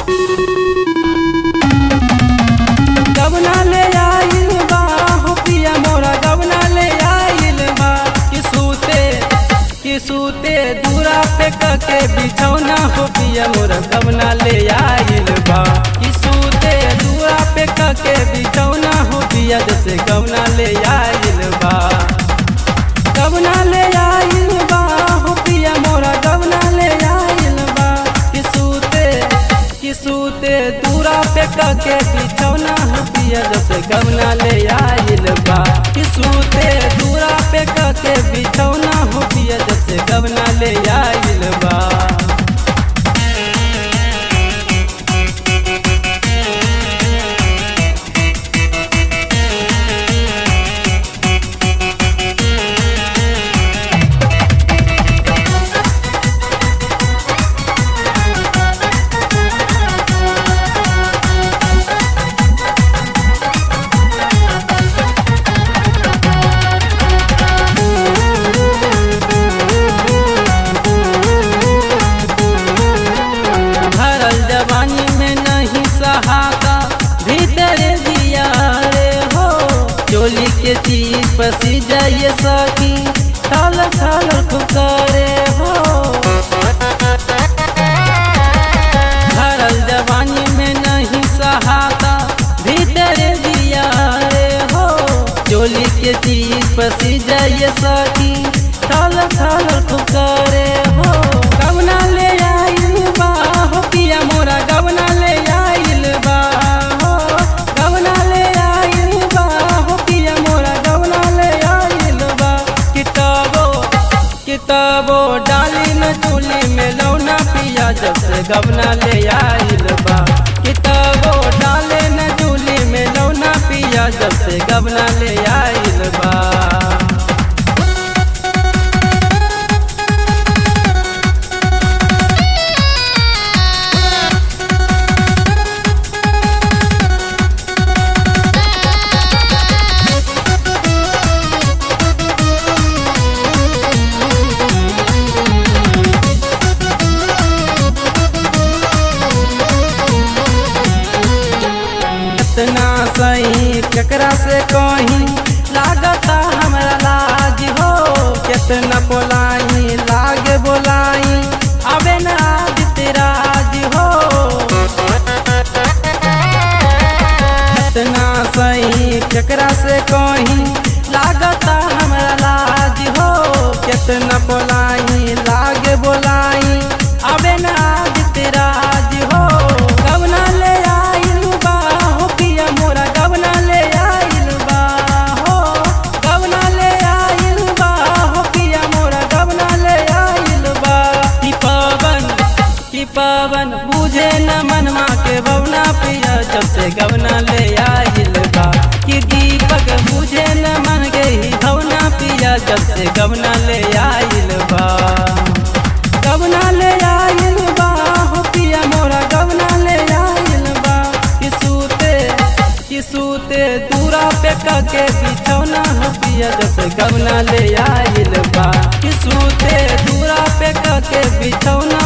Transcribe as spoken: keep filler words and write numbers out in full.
गवना ले आइल बा हो पिया मोरा गवना ले आइल बा कि सूते कि सूते दूरा पे के बिछौना हो पिया मोरा गवना ले आइल बा कि सूते दूरा पे के बिछौना हो पिया जैसे गवना ले आइल बा गवना ले आइल बा हो पिया मोरा गवना ले आइल बा कि सूते कि सूते दूरा पे के बिछौना हो पिया जैसे गवना ले आइल बा कि सूते दूरा पे के बिछौना हो पिया जैसे गवना ले आइल बा। चोली के चीज पसी जाइए सकी थाल थाल पुकारे हो भरल जवानी में नहीं सहाता भीतर दिया रे हो चोली के चीज पसी जाइए सकी थाल थाल पुकारे हो गवना ले आइल बा हो पिया मोरा गवना ले आइल बा हो गवना ले आइल बा हो पिया मोरा गवना ले आइल बा किताबो किताबो डाली न चूली में लौना पिया जब से गवना ले आइल बा किताबो डाले न चूली में लौना पिया जब से गवना ले आइल बा। कितना सही केकरा से कहीं लागता हमरा लाज हो कितना बोलाई लागे बोलाई अबे न आदित्य राज हो कितना सही केकरा से कहीं लागता हमरा लाज हो कितना बोलाई लागे बोलाई अबे न आदित्य राज हो गवना ले आइल बा हो पिया मोरा गवना ले आइल बा हो गवना ले आइल बा हो पिया मोरा गवना ले आइल बा कि पवन कि पवन बुझे न मनमा के भवना पिया जब से गवना ले आइल बा कि दीपक बुझे न मन के ही भवना पिया जब से गवना ले आइल बा गवना ले आइल बा हो पिया मोरा गवना ले आइल बा कि सूते कि सूते दूरा पे के बिछौना हो पिया जैसे गवना ले आइल बा कि सूते दूरा पे के बिछौना